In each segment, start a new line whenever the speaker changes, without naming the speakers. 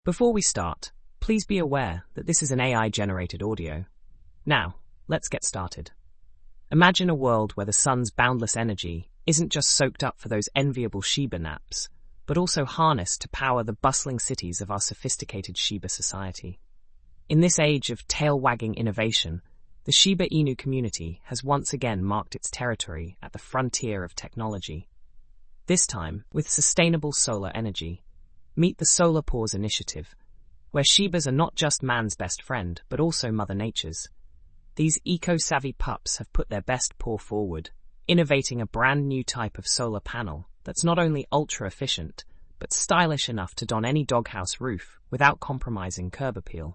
Before we start, please be aware that this is an AI-generated audio. Now, let's get started. Imagine a world where the sun's boundless energy isn't just soaked up for those enviable Shiba naps, but also harnessed to power the bustling cities of our sophisticated Shiba society. In this age of tail-wagging innovation, the Shiba Inu community has once again marked its territory at the frontier of technology. This time, with sustainable solar energy. Meet the Solar Paws initiative, where Shibas are not just man's best friend, but also Mother Nature's. These eco-savvy pups have put their best paw forward, innovating a brand new type of solar panel that's not only ultra-efficient, but stylish enough to don any doghouse roof without compromising curb appeal.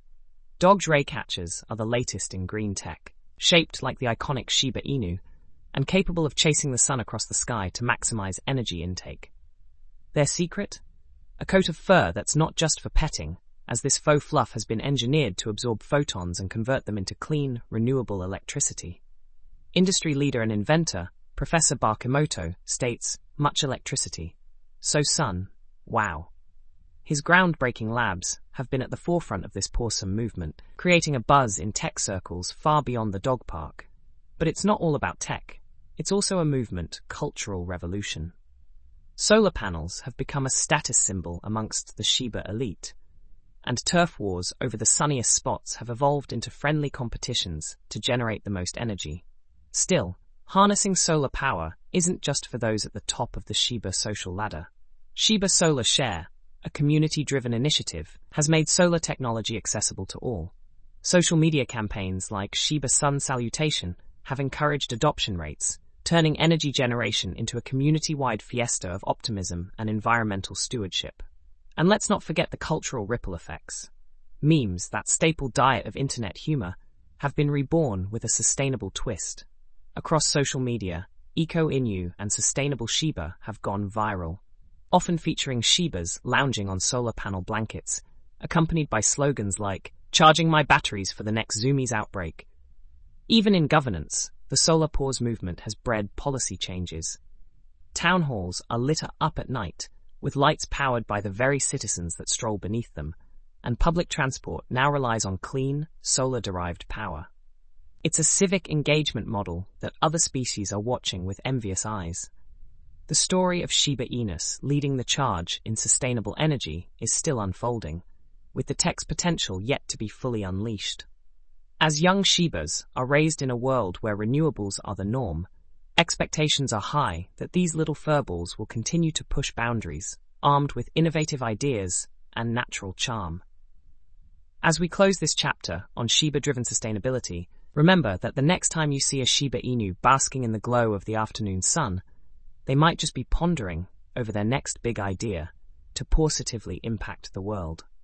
Dog's ray catchers are the latest in green tech, shaped like the iconic Shiba Inu, and capable of chasing the sun across the sky to maximize energy intake. Their secret? A coat of fur that's not just for petting, as this faux fluff has been engineered to absorb photons and convert them into clean, renewable electricity. Industry leader and inventor, Professor Barkimoto, states, "Much electricity. So sun, wow." His groundbreaking labs have been at the forefront of this pawsome movement, creating a buzz in tech circles far beyond the dog park. But it's not all about tech. It's also a movement, cultural revolution. Solar panels have become a status symbol amongst the Shiba elite, and turf wars over the sunniest spots have evolved into friendly competitions to generate the most energy. Still, harnessing solar power isn't just for those at the top of the Shiba social ladder. Shiba Solar Share, a community-driven initiative, has made solar technology accessible to all. Social media campaigns like Shiba Sun Salutation have encouraged adoption rates, turning energy generation into a community-wide fiesta of optimism and environmental stewardship. And let's not forget the cultural ripple effects. Memes, that staple diet of internet humor, have been reborn with a sustainable twist. Across social media, Eco-Inu and Sustainable Shiba have gone viral, often featuring Shibas lounging on solar panel blankets, accompanied by slogans like, "Charging my batteries for the next Zoomies outbreak." Even in governance, the Solar Paws movement has bred policy changes. Town halls are lit up at night, with lights powered by the very citizens that stroll beneath them, and public transport now relies on clean, solar-derived power. It's a civic engagement model that other species are watching with envious eyes. The story of Shiba Inus leading the charge in sustainable energy is still unfolding, with the tech's potential yet to be fully unleashed. As young Shibas are raised in a world where renewables are the norm, expectations are high that these little furballs will continue to push boundaries, armed with innovative ideas and natural charm. As we close this chapter on Shiba-driven sustainability, remember that the next time you see a Shiba Inu basking in the glow of the afternoon sun, they might just be pondering over their next big idea to positively impact the world.